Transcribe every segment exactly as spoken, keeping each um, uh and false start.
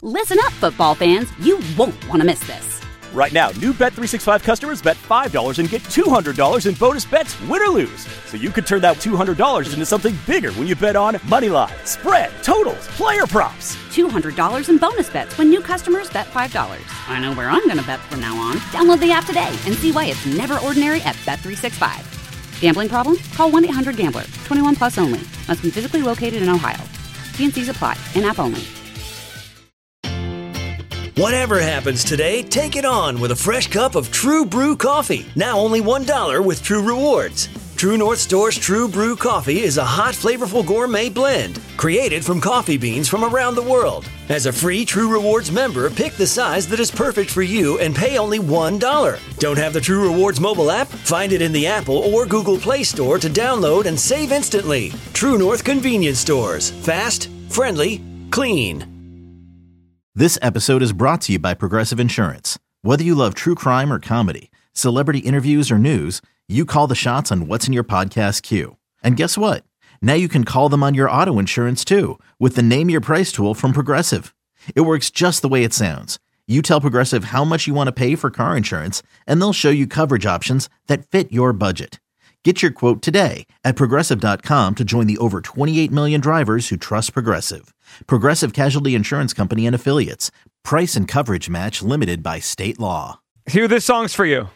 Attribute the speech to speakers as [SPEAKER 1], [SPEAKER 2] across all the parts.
[SPEAKER 1] Listen up, football fans. You won't want to miss this.
[SPEAKER 2] Right now, new Bet three sixty-five customers bet five dollars and get two hundred dollars in bonus bets, win or lose. So you could turn that two hundred dollars into something bigger when you bet on money line, spread, totals, player props.
[SPEAKER 1] two hundred dollars in bonus bets when new customers bet five dollars. I know where I'm going to bet from now on. Download the app today and see why it's never ordinary at Bet three sixty-five. Gambling problem? Call one eight hundred gambler. twenty-one plus only. Must be physically located in Ohio. T and C's apply. In-app only.
[SPEAKER 3] Whatever happens today, take it on with a fresh cup of True Brew coffee. Now only one dollar with True Rewards. True North Store's True Brew coffee is a hot, flavorful gourmet blend created from coffee beans from around the world. As a free True Rewards member, pick the size that is perfect for you and pay only one dollar. Don't have the True Rewards mobile app? Find it in the Apple or Google Play Store to download and save instantly. True North Convenience Stores. Fast, friendly, clean.
[SPEAKER 4] This episode is brought to you by Progressive Insurance. Whether you love true crime or comedy, celebrity interviews or news, you call the shots on what's in your podcast queue. And guess what? Now you can call them on your auto insurance too with the Name Your Price tool from Progressive. It works just the way it sounds. You tell Progressive how much you want to pay for car insurance, and they'll show you coverage options that fit your budget. Get your quote today at Progressive dot com to join the over twenty-eight million drivers who trust Progressive. Progressive Casualty Insurance Company and Affiliates. Price and coverage match limited by state law.
[SPEAKER 5] Hugh, this song's for you.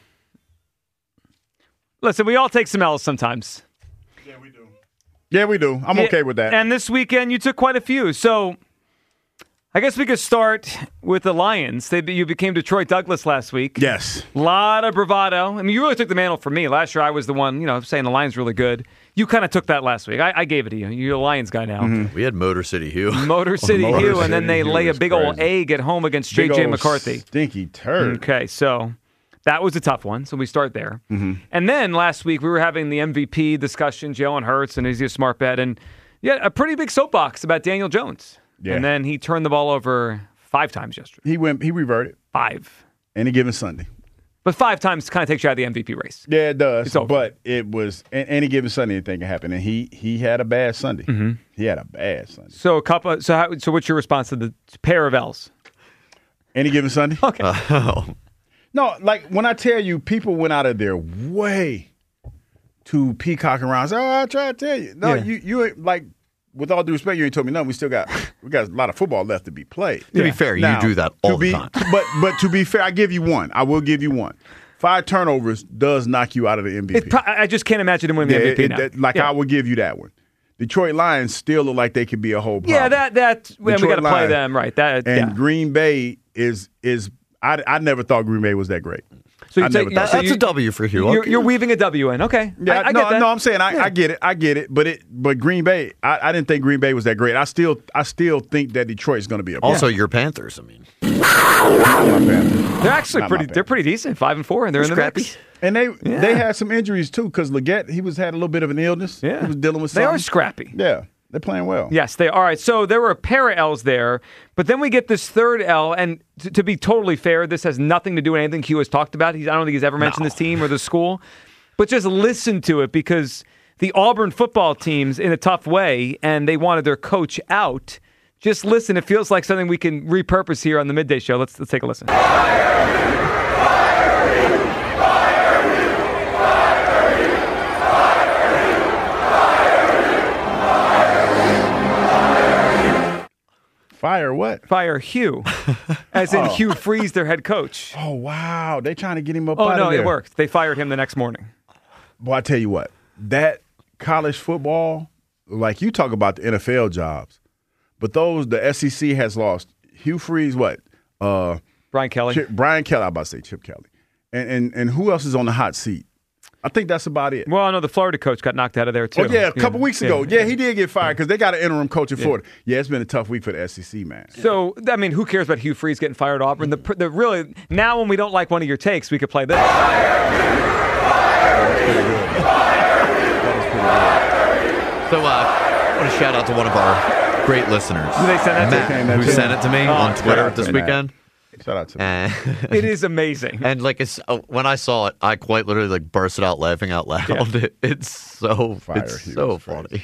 [SPEAKER 5] Listen, we all take some L's sometimes.
[SPEAKER 6] Yeah, we do. Yeah, we do. I'm
[SPEAKER 5] Yeah,
[SPEAKER 6] okay with that.
[SPEAKER 5] And this weekend, you took quite a few. So I guess we could start with the Lions. They, you became Detroit Douglas last week.
[SPEAKER 6] Yes.
[SPEAKER 5] A lot of bravado. I mean, you really took the mantle for me. Last year, I was the one, you know, saying the Lions really good. You kind of took that last week. I, I gave it to you. You're a Lions guy now.
[SPEAKER 6] Mm-hmm.
[SPEAKER 7] We had Motor City Hugh.
[SPEAKER 5] Motor City
[SPEAKER 6] Motor
[SPEAKER 5] Hugh,
[SPEAKER 6] City
[SPEAKER 5] and then they
[SPEAKER 6] Hugh
[SPEAKER 5] lay a
[SPEAKER 6] is
[SPEAKER 5] big
[SPEAKER 6] crazy.
[SPEAKER 5] old egg at home against J
[SPEAKER 6] Big
[SPEAKER 5] J.
[SPEAKER 6] old
[SPEAKER 5] McCarthy.
[SPEAKER 6] Stinky turd.
[SPEAKER 5] Okay, so that was a tough one. So we start there.
[SPEAKER 6] Mm-hmm.
[SPEAKER 5] And then last week, we were having the M V P discussion, Jalen Hurts, and is he a smart bet? And yeah, a pretty big soapbox about Daniel Jones.
[SPEAKER 6] Yeah.
[SPEAKER 5] And then he turned the ball over five times yesterday.
[SPEAKER 6] He went. He reverted.
[SPEAKER 5] Five.
[SPEAKER 6] Any given Sunday.
[SPEAKER 5] But five times kind of takes you out of the M V P race.
[SPEAKER 6] Yeah, it does.
[SPEAKER 5] It's over.
[SPEAKER 6] But it was a- any given Sunday, anything can happen. And he he had a bad Sunday.
[SPEAKER 5] Mm-hmm.
[SPEAKER 6] He had a bad Sunday.
[SPEAKER 5] So a couple. So how, so what's your response to the pair of L's?
[SPEAKER 6] Any given Sunday?
[SPEAKER 5] Okay.
[SPEAKER 7] Oh.
[SPEAKER 6] No, like when I tell you, people went out of their way to peacock around. Say, oh, I try to tell you. No,
[SPEAKER 5] Yeah.
[SPEAKER 6] you you ain't like. With all due respect, you ain't told me nothing. We still got we got a lot of football left to be played.
[SPEAKER 7] To be fair,
[SPEAKER 6] Now,
[SPEAKER 7] you do that all
[SPEAKER 6] to be,
[SPEAKER 7] the time.
[SPEAKER 6] But but to be fair, I give you one. I will give you one. Five turnovers does knock you out of the M V P.
[SPEAKER 5] It pro- I just can't imagine him winning the
[SPEAKER 6] Yeah,
[SPEAKER 5] M V P
[SPEAKER 6] it-
[SPEAKER 5] now.
[SPEAKER 6] that- like
[SPEAKER 5] yeah.
[SPEAKER 6] I will give you that one. Detroit Lions still look like they could be a whole problem.
[SPEAKER 5] Yeah, that that well, we
[SPEAKER 6] Detroit
[SPEAKER 5] got to play
[SPEAKER 6] Lions.
[SPEAKER 5] them right. That
[SPEAKER 6] and
[SPEAKER 5] yeah.
[SPEAKER 6] Green Bay is is I, I never thought Green Bay was that great.
[SPEAKER 5] So you
[SPEAKER 6] I
[SPEAKER 5] take-
[SPEAKER 6] never
[SPEAKER 5] you-
[SPEAKER 6] thought
[SPEAKER 5] so
[SPEAKER 7] That's
[SPEAKER 5] you-
[SPEAKER 7] a W for Hugh.
[SPEAKER 5] You're,
[SPEAKER 7] Okay.
[SPEAKER 5] you're weaving a W in. Okay.
[SPEAKER 6] Yeah,
[SPEAKER 5] I, I
[SPEAKER 6] no,
[SPEAKER 5] get that.
[SPEAKER 6] no, I'm saying I,
[SPEAKER 5] Yeah.
[SPEAKER 6] I get it, I get it, but it, but Green Bay, I, I didn't think Green Bay was that great. I still, I still think that Detroit's going to be a
[SPEAKER 7] Also,
[SPEAKER 6] problem.
[SPEAKER 7] your Panthers. I mean,
[SPEAKER 5] They're actually
[SPEAKER 6] Not my
[SPEAKER 5] pretty.
[SPEAKER 6] bad.
[SPEAKER 5] They're pretty decent. Five and four, and they're in the
[SPEAKER 7] scrappy.
[SPEAKER 5] mix.
[SPEAKER 6] And they
[SPEAKER 5] Yeah.
[SPEAKER 6] they had some injuries too because Leggett he was had a little bit of an illness.
[SPEAKER 5] Yeah.
[SPEAKER 6] He was dealing with
[SPEAKER 5] They
[SPEAKER 6] something.
[SPEAKER 5] are scrappy.
[SPEAKER 6] Yeah, they're playing well.
[SPEAKER 5] Yes, they are. All right, so there were a pair of L's there, but then we get this third L, and t- to be totally fair, this has nothing to do with anything Hugh has talked about. He's, I don't think he's ever mentioned this team or the school, but just listen to it because the Auburn football team's in a tough way, and they wanted their coach out. Just listen. It feels like something we can repurpose here on the Midday Show. Let's, let's take a listen.
[SPEAKER 6] Fire what?
[SPEAKER 5] Fire Hugh, as in Hugh Freeze, their head coach.
[SPEAKER 6] Oh wow, they trying to get him up
[SPEAKER 5] Oh,
[SPEAKER 6] out
[SPEAKER 5] no,
[SPEAKER 6] of there.
[SPEAKER 5] it worked. They fired him the next morning.
[SPEAKER 6] Boy, I tell you what, that college football, like you talk about the N F L jobs, but those the S E C has lost. Hugh Freeze, what? Uh,
[SPEAKER 5] Brian Kelly.
[SPEAKER 6] Chip, Brian Kelly. I'm about to say Chip Kelly, and and and who else is on the hot seat? I think that's about it.
[SPEAKER 5] Well, I know the Florida coach got knocked out of there, too.
[SPEAKER 6] Oh, yeah, a couple weeks ago. Yeah, he did get fired because they got an interim coach in
[SPEAKER 5] Yeah.
[SPEAKER 6] Florida. Yeah, it's been a tough week for the S E C, man.
[SPEAKER 5] So, I mean, who cares about Hugh Freeze getting fired at Auburn? The, the really, now when we don't like one of your takes, we could play this.
[SPEAKER 6] That was pretty good.
[SPEAKER 7] So, uh, I want to shout out to one of our great listeners,
[SPEAKER 5] Did they send that to
[SPEAKER 7] Matt,
[SPEAKER 6] you?
[SPEAKER 7] who sent it to me
[SPEAKER 5] Oh,
[SPEAKER 7] on Twitter
[SPEAKER 6] shout out
[SPEAKER 7] this
[SPEAKER 6] to Matt.
[SPEAKER 7] weekend.
[SPEAKER 6] Shout out to me.
[SPEAKER 7] And,
[SPEAKER 5] It is amazing.
[SPEAKER 7] and like it's, uh, when I saw it, I quite literally like bursted out laughing out loud.
[SPEAKER 5] Yeah.
[SPEAKER 7] It, it's so
[SPEAKER 6] Fire,
[SPEAKER 7] it's
[SPEAKER 6] he
[SPEAKER 7] so
[SPEAKER 6] was
[SPEAKER 7] funny.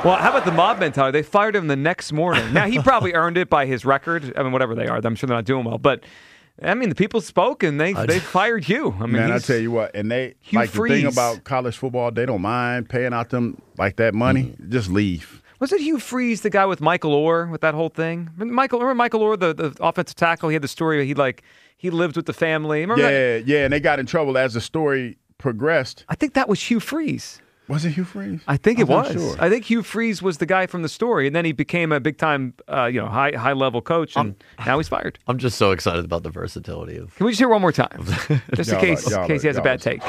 [SPEAKER 5] Well, how about the mob mentality? They fired him the next morning. Now, he probably earned it by his record. I mean, whatever they are. I'm sure they're not doing well. But, I mean, the people spoke, and they, they fired Hugh. I mean,
[SPEAKER 6] Man, I tell you what, and they,
[SPEAKER 5] Hugh
[SPEAKER 6] like
[SPEAKER 5] Freeze.
[SPEAKER 6] the thing about college football, they don't mind paying out them, like that money.
[SPEAKER 5] Mm-hmm.
[SPEAKER 6] Just leave.
[SPEAKER 5] Was it Hugh Freeze, the guy with Michael Orr, with that whole thing? Michael, remember Michael Orr, the, the offensive tackle? He had the story where he, like, he lived with the family. Remember
[SPEAKER 6] Yeah,
[SPEAKER 5] that?
[SPEAKER 6] yeah, and they got in trouble as the story progressed.
[SPEAKER 5] I think that was Hugh Freeze.
[SPEAKER 6] Was it Hugh Freeze?
[SPEAKER 5] I think it
[SPEAKER 6] I'm not
[SPEAKER 5] was.
[SPEAKER 6] sure.
[SPEAKER 5] I think Hugh Freeze was the guy from the story, and then he became a big time, uh, you know, high high level coach, and
[SPEAKER 7] Um,
[SPEAKER 5] now he's fired.
[SPEAKER 7] I'm just so excited about the versatility of.
[SPEAKER 5] Can we just hear one more time, just in
[SPEAKER 6] Y'all
[SPEAKER 5] case,
[SPEAKER 6] are- y'all
[SPEAKER 5] in case
[SPEAKER 6] are-
[SPEAKER 5] he has a
[SPEAKER 6] y'all
[SPEAKER 5] bad
[SPEAKER 6] are-
[SPEAKER 5] take?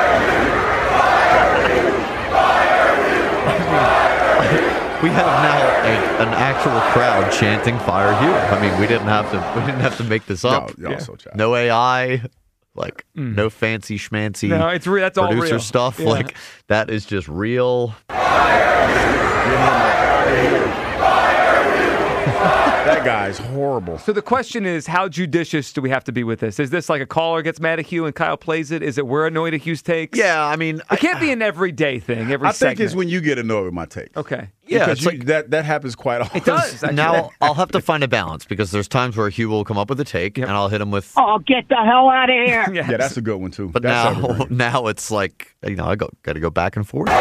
[SPEAKER 7] We have now a, an actual crowd chanting "Fire Hugh." I mean, we didn't have to. We didn't have to make this up.
[SPEAKER 6] Y'all, y'all so childish.
[SPEAKER 7] No A I, like no fancy schmancy.
[SPEAKER 5] No, it's re- that's all
[SPEAKER 7] producer
[SPEAKER 5] real.
[SPEAKER 7] stuff.
[SPEAKER 5] Yeah.
[SPEAKER 7] Like that is just real.
[SPEAKER 6] That guy's horrible.
[SPEAKER 5] So the question is, how judicious do we have to be with this? Is this like a caller gets mad at Hugh and Kyle plays it? Is it we're annoyed at Hugh's takes?
[SPEAKER 7] Yeah, I mean,
[SPEAKER 5] It can't be an everyday thing. Every
[SPEAKER 6] I think it's
[SPEAKER 5] segment.
[SPEAKER 6] when you get annoyed with my take.
[SPEAKER 5] Okay.
[SPEAKER 7] yeah,
[SPEAKER 6] Because
[SPEAKER 7] it's
[SPEAKER 6] you-
[SPEAKER 7] like
[SPEAKER 6] that that happens quite often.
[SPEAKER 5] It does. Actually.
[SPEAKER 7] now I'll have to find a balance because there's times where Hugh will come up with a take and I'll hit him with.
[SPEAKER 8] Oh, get the hell out of here.
[SPEAKER 5] Yes.
[SPEAKER 6] Yeah, that's a good one too.
[SPEAKER 7] But
[SPEAKER 6] that's
[SPEAKER 7] now,
[SPEAKER 6] evergreen.
[SPEAKER 7] now it's like you know I go got to go back and forth.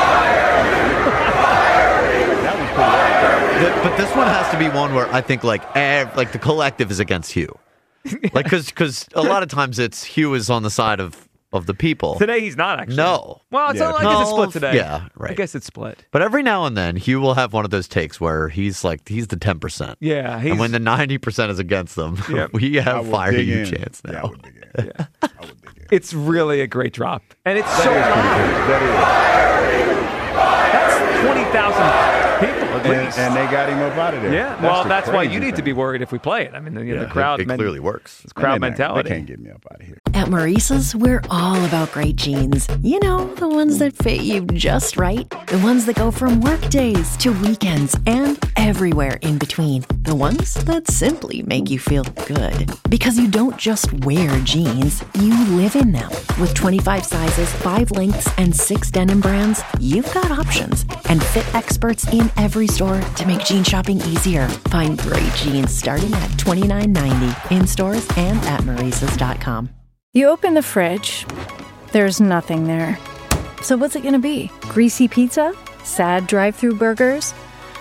[SPEAKER 6] That one's pretty evergreen.
[SPEAKER 7] Th- but this one has to be one where I think like ev- like the collective is against Hugh, like because because a lot of times it's Hugh is on the side of, of the people.
[SPEAKER 5] Today he's not actually.
[SPEAKER 7] No.
[SPEAKER 5] Well, it's
[SPEAKER 6] Yeah.
[SPEAKER 5] I guess it's
[SPEAKER 7] No,
[SPEAKER 5] split today.
[SPEAKER 7] yeah, right.
[SPEAKER 5] I guess it's split.
[SPEAKER 7] But every now and then Hugh will have one of those takes where he's like he's the ten percent.
[SPEAKER 5] Yeah. He's,
[SPEAKER 7] And when the ninety percent is against them,
[SPEAKER 5] Yep.
[SPEAKER 7] we
[SPEAKER 6] I
[SPEAKER 7] have
[SPEAKER 6] would
[SPEAKER 7] fire
[SPEAKER 6] dig
[SPEAKER 7] Hugh
[SPEAKER 6] in.
[SPEAKER 7] chance
[SPEAKER 6] Yeah, I
[SPEAKER 7] now.
[SPEAKER 6] would dig in. Yeah. I would dig in.
[SPEAKER 5] it's really a great drop, and it's so
[SPEAKER 6] That is pretty
[SPEAKER 5] loud.
[SPEAKER 6] good. That
[SPEAKER 5] That's twenty thousand people at
[SPEAKER 6] is. And,
[SPEAKER 5] least.
[SPEAKER 6] and they got him up out of there.
[SPEAKER 5] yeah. Well,
[SPEAKER 6] the
[SPEAKER 5] that's why
[SPEAKER 6] crazy
[SPEAKER 5] you need to
[SPEAKER 6] thing.
[SPEAKER 5] be worried if we play it. I mean, the, you know,
[SPEAKER 6] Yeah.
[SPEAKER 5] the crowd.
[SPEAKER 7] It
[SPEAKER 5] men-
[SPEAKER 7] clearly works.
[SPEAKER 5] It's crowd
[SPEAKER 6] And they-
[SPEAKER 5] mentality.
[SPEAKER 6] They can't get me up out of here.
[SPEAKER 9] At Maurice's, we're all about great jeans. You know, the ones that fit you just right. The ones that go from work days to weekends and everywhere in between. The ones that simply make you feel good. Because you don't just wear jeans, you live in them. With twenty-five sizes, five lengths, and six denim brands, you've got options. And fit experts in every store to make jean shopping easier. Find great jeans starting at twenty-nine ninety in stores and at Maurice's dot com.
[SPEAKER 10] You open the fridge, there's nothing there. So what's it gonna be? Greasy pizza? Sad drive-through burgers?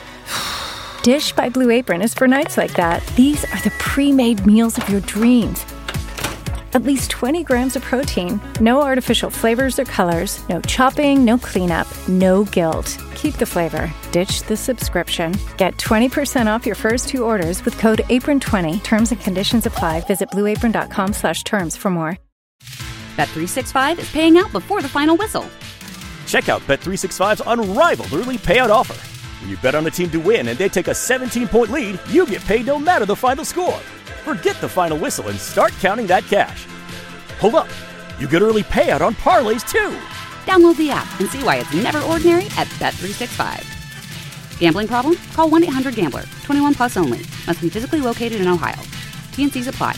[SPEAKER 10] Dish by Blue Apron is for nights like that. These are the pre-made meals of your dreams. At least twenty grams of protein, no artificial flavors or colors, no chopping, no cleanup, no guilt. Keep the flavor, ditch the subscription. Get twenty percent off your first two orders with code apron twenty. Terms and conditions apply. Visit blueapron.com slash terms for more.
[SPEAKER 1] Bet three sixty-five is paying out before the final whistle.
[SPEAKER 2] Check out Bet three sixty-five's unrivaled early payout offer. When you bet on a team to win and they take a seventeen-point lead, you get paid no matter the final score. Forget the final whistle and start counting that cash. Hold up. You get early payout on parlays, too.
[SPEAKER 1] Download the app and see why it's never ordinary at Bet three sixty-five. Gambling problem? Call one eight hundred gambler. twenty-one plus only. Must be physically located in Ohio. T N Cs apply.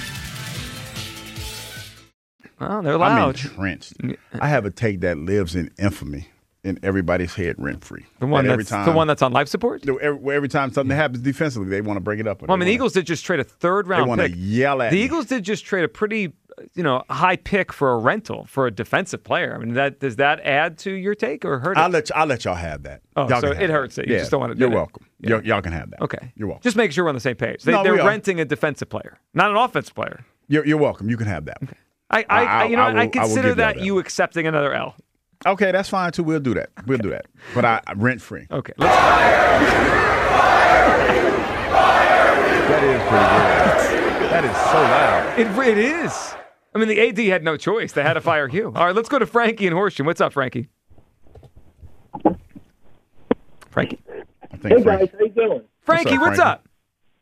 [SPEAKER 5] Well, they're
[SPEAKER 6] I'm
[SPEAKER 5] loud.
[SPEAKER 6] entrenched. I have a take that lives in infamy in everybody's head rent free.
[SPEAKER 5] The one
[SPEAKER 6] every
[SPEAKER 5] that's
[SPEAKER 6] time,
[SPEAKER 5] the one that's on life support.
[SPEAKER 6] every, every time something happens defensively, they want to bring it up.
[SPEAKER 5] Well, I mean, the Eagles did just trade a third
[SPEAKER 6] They
[SPEAKER 5] round
[SPEAKER 6] want to
[SPEAKER 5] pick.
[SPEAKER 6] yell at
[SPEAKER 5] The
[SPEAKER 6] me.
[SPEAKER 5] Eagles did just trade a pretty, you know, high pick for a rental for a defensive player. I mean, that does that add to your take or hurt it?
[SPEAKER 6] I'll let y- I'll let y'all have that.
[SPEAKER 5] Oh,
[SPEAKER 6] y'all
[SPEAKER 5] so
[SPEAKER 6] can have
[SPEAKER 5] it
[SPEAKER 6] that.
[SPEAKER 5] hurts it. You
[SPEAKER 6] Yeah,
[SPEAKER 5] just don't want to.
[SPEAKER 6] You're
[SPEAKER 5] do it.
[SPEAKER 6] welcome. Y'all, y'all can have that.
[SPEAKER 5] Okay.
[SPEAKER 6] You're welcome.
[SPEAKER 5] Just make sure we're on the same page. They,
[SPEAKER 6] No,
[SPEAKER 5] they're
[SPEAKER 6] we are.
[SPEAKER 5] renting a defensive player, not an offensive player.
[SPEAKER 6] You're, you're welcome. You can have that. Okay.
[SPEAKER 5] I, I,
[SPEAKER 6] I-
[SPEAKER 5] you know,
[SPEAKER 6] I
[SPEAKER 5] I,
[SPEAKER 6] will- I will
[SPEAKER 5] consider
[SPEAKER 6] give y'all
[SPEAKER 5] that
[SPEAKER 6] that.
[SPEAKER 5] you accepting another L.
[SPEAKER 6] Okay, that's fine too. We'll do that. We'll do that. But I rent free.
[SPEAKER 5] Okay. Let's,
[SPEAKER 6] That is pretty good. That is so loud.
[SPEAKER 5] it, it is. I mean, the A D had no choice. They had to fire Hugh. All right, let's go to Frankie and Horsham. What's up, Frankie? Frankie.
[SPEAKER 6] I think
[SPEAKER 8] Hey, guys.
[SPEAKER 6] Frank,
[SPEAKER 8] How you doing?
[SPEAKER 5] Frankie, what's
[SPEAKER 6] Frankie?
[SPEAKER 5] up?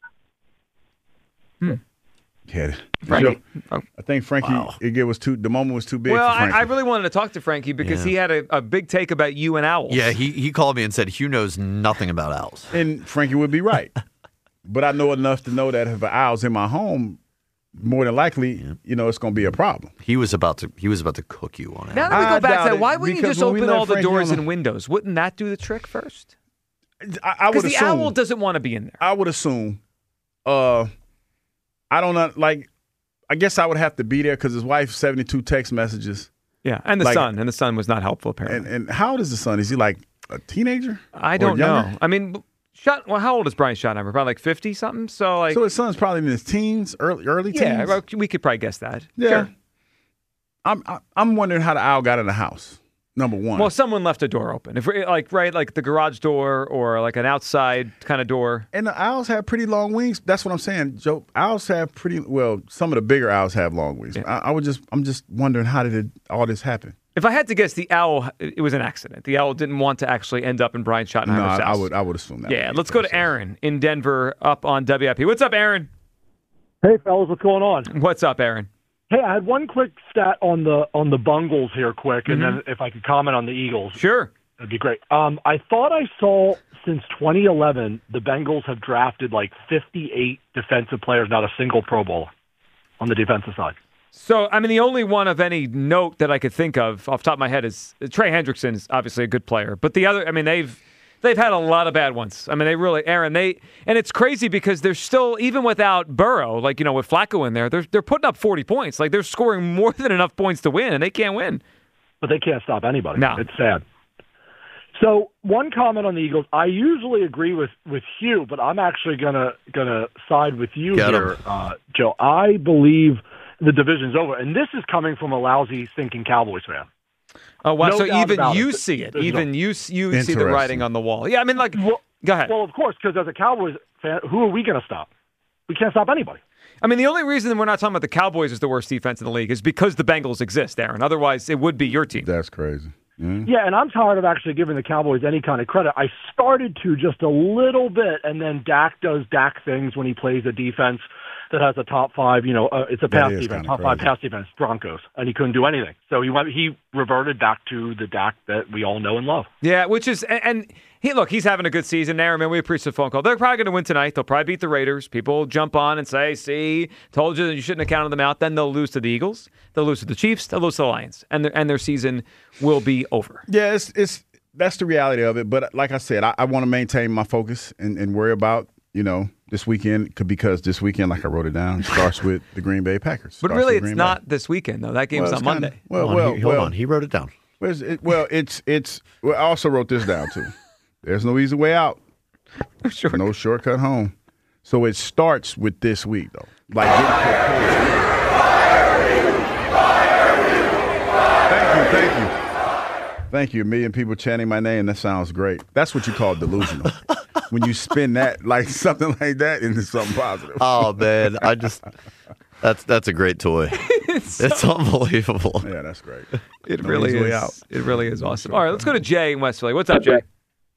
[SPEAKER 6] yeah,
[SPEAKER 5] Frankie. Oh.
[SPEAKER 6] I think Frankie. It, it was too. The moment was too big.
[SPEAKER 5] Well,
[SPEAKER 6] for
[SPEAKER 5] I,
[SPEAKER 6] Frankie.
[SPEAKER 5] I really wanted to talk to Frankie because
[SPEAKER 7] Yeah.
[SPEAKER 5] he had a, a big take about you and owls.
[SPEAKER 7] Yeah, he, he called me and said Hugh knows nothing about owls.
[SPEAKER 6] And Frankie would be right. But I know enough to know that if an owl's in my home, more than likely, you know, it's going to be a problem.
[SPEAKER 7] He was about to he was about to cook you on it.
[SPEAKER 5] Now that we go
[SPEAKER 6] I
[SPEAKER 5] back to
[SPEAKER 6] doubt
[SPEAKER 5] that,
[SPEAKER 6] it,
[SPEAKER 5] why wouldn't you
[SPEAKER 6] because
[SPEAKER 5] just
[SPEAKER 6] when we
[SPEAKER 5] open
[SPEAKER 6] let
[SPEAKER 5] all the
[SPEAKER 6] Frankie
[SPEAKER 5] doors
[SPEAKER 6] on the-
[SPEAKER 5] and windows? Wouldn't that do the trick first?
[SPEAKER 6] I, I would
[SPEAKER 5] Because the
[SPEAKER 6] assume,
[SPEAKER 5] Owl doesn't want to be in there.
[SPEAKER 6] I would assume. Uh, I don't know. Like, I guess I would have to be there because his wife seventy-two text messages.
[SPEAKER 5] Yeah, and the
[SPEAKER 6] Like-
[SPEAKER 5] son, and the son was not helpful apparently.
[SPEAKER 6] And and how old is the son? Is he like a teenager?
[SPEAKER 5] I
[SPEAKER 6] Or
[SPEAKER 5] don't
[SPEAKER 6] younger?
[SPEAKER 5] know. I mean, Schott, well, how old is Brian Schottenheimer? Probably like fifty something. So like,
[SPEAKER 6] So his son's probably in his teens, early early teens.
[SPEAKER 5] yeah, well, we could probably guess that.
[SPEAKER 6] Yeah.
[SPEAKER 5] Sure.
[SPEAKER 6] I'm I- I'm wondering how the Owl got in the house. Number one.
[SPEAKER 5] Well, someone left a door open. If we like, right, like the garage door or like an outside kind of door.
[SPEAKER 6] And the owls have pretty long wings. That's what I'm saying, Joe. Owls have pretty well. Some of the bigger owls have long wings.
[SPEAKER 5] Yeah.
[SPEAKER 6] I, I would just, I'm just wondering how did it, all this happen?
[SPEAKER 5] If I had to guess, the Owl, it was an accident. The Owl didn't want to actually end up in Brian Schottenheimer's
[SPEAKER 6] No, I,
[SPEAKER 5] house.
[SPEAKER 6] I would, I would assume that.
[SPEAKER 5] Yeah, let's go to Aaron in Denver, up on W I P. What's up, Aaron?
[SPEAKER 11] Hey, fellas, what's going on?
[SPEAKER 5] What's up, Aaron?
[SPEAKER 11] Hey, I had one quick stat on the on the Bungles here, quick, and
[SPEAKER 5] Mhm.
[SPEAKER 11] then if I could comment on the Eagles,
[SPEAKER 5] Sure.
[SPEAKER 11] that'd be great. Um, I thought I saw since twenty eleven the Bengals have drafted like fifty-eight defensive players, not a single Pro Bowler on the defensive side.
[SPEAKER 5] So, I mean, the only one of any note that I could think of off the top of my head is Trey Hendrickson is obviously a good player. But the other, I mean, they've they've had a lot of bad ones. I mean, they really, Aaron, they, and it's crazy because they're still, even without Burrow, like, you know, with Flacco in there, they're, they're putting up forty points. Like, they're scoring more than enough points to win, and they can't win.
[SPEAKER 11] But they can't stop anybody.
[SPEAKER 5] No.
[SPEAKER 11] It's sad. So one comment on the Eagles. I usually agree with, with Hugh, but I'm actually gonna gonna side with you
[SPEAKER 7] Get 'em.
[SPEAKER 11] here, uh, Joe. I believe the division's over, and this is coming from a lousy, stinking Cowboys fan.
[SPEAKER 5] Oh, wow.
[SPEAKER 11] No
[SPEAKER 5] so
[SPEAKER 11] doubt
[SPEAKER 5] even
[SPEAKER 11] about
[SPEAKER 5] you
[SPEAKER 11] it.
[SPEAKER 5] see it.
[SPEAKER 11] There's
[SPEAKER 5] Even
[SPEAKER 11] no-
[SPEAKER 5] you, you see the
[SPEAKER 6] Interesting.
[SPEAKER 5] writing on the wall. Yeah, I mean, like,
[SPEAKER 11] Well,
[SPEAKER 5] go ahead.
[SPEAKER 11] Well, of course, because as a Cowboys fan, who are we going to stop? We can't stop anybody.
[SPEAKER 5] I mean, the only reason we're not talking about the Cowboys as the worst defense in the league is because the Bengals exist, Aaron. Otherwise, it would be your team.
[SPEAKER 6] That's crazy. Mm.
[SPEAKER 11] Yeah, and I'm tired of actually giving the Cowboys any kind of credit. I started to just a little bit, and then Dak does Dak things when he plays a defense that has a top five, you know, uh, it's a
[SPEAKER 6] That
[SPEAKER 11] pass
[SPEAKER 6] is
[SPEAKER 11] defense,
[SPEAKER 6] kinda
[SPEAKER 11] top five
[SPEAKER 6] crazy.
[SPEAKER 11] pass defense, Broncos, and he couldn't do anything. So he went, he reverted back to the Dak that we all know and love.
[SPEAKER 5] Yeah, which is and, and he look, he's having a good season, Aaron. Man, we appreciate the phone call. They're probably going to win tonight. They'll probably beat the Raiders. People will jump on and say, "See, told you that you shouldn't have counted them out." Then they'll lose to the Eagles. They'll lose to the Chiefs. They'll lose to the Lions, and their and their season will be over.
[SPEAKER 6] Yeah, it's it's that's the reality of it. But like I said, I, I want to maintain my focus and, and worry about, you know, this weekend, c- because this weekend, like I wrote it down, starts with the Green Bay Packers.
[SPEAKER 5] But
[SPEAKER 6] Starts
[SPEAKER 5] really,
[SPEAKER 6] with
[SPEAKER 5] it's
[SPEAKER 6] Green
[SPEAKER 5] not
[SPEAKER 6] Bay.
[SPEAKER 5] this weekend though. That game's
[SPEAKER 6] Well,
[SPEAKER 5] on
[SPEAKER 6] it's kinda-
[SPEAKER 5] Monday.
[SPEAKER 6] Well,
[SPEAKER 7] hold
[SPEAKER 6] well,
[SPEAKER 7] on, he, hold
[SPEAKER 6] well,
[SPEAKER 7] on. He wrote it down.
[SPEAKER 6] where's it, well, it's it's. Well, I also wrote this down too. There's no easy way out.
[SPEAKER 5] Sure.
[SPEAKER 6] No shortcut home. So it starts with this week, though. Like getting Thank you, thank you. Thank you. A million people chanting my name. That sounds great. That's what you call delusional. When you spin that, like something like that, into something positive.
[SPEAKER 7] Oh man, I just that's that's a great toy.
[SPEAKER 5] it's,
[SPEAKER 7] It's unbelievable.
[SPEAKER 6] Yeah, that's great.
[SPEAKER 5] it
[SPEAKER 6] no
[SPEAKER 5] really
[SPEAKER 6] easy way
[SPEAKER 5] is.
[SPEAKER 6] out.
[SPEAKER 5] It really is awesome. All right, let's go to Jay in West Philly. What's up, Jay?